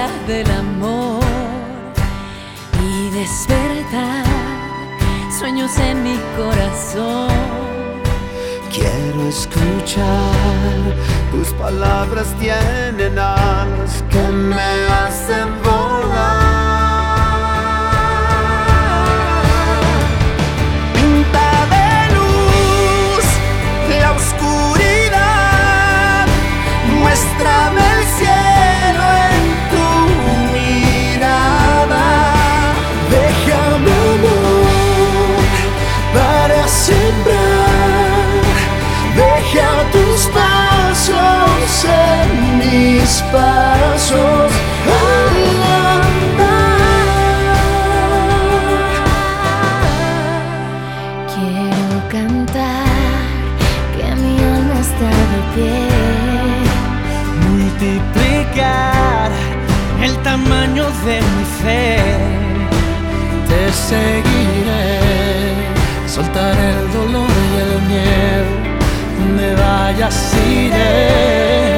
magia del amor y despertar sueños en mi corazón. Quiero escuchar, tus palabras tienen alas que me hacen volar. Pinta de luz la oscuridad, muéstrame el cielo en tu mirada. Déjame amor para sembrar, deja tus pasos en mis pasos al andar. Quiero cantar que mi alma está de pie, Multiplicar el tamaño de mi fe. Te seguiré, soltar el dolor y el miedo. Donde vayas iré.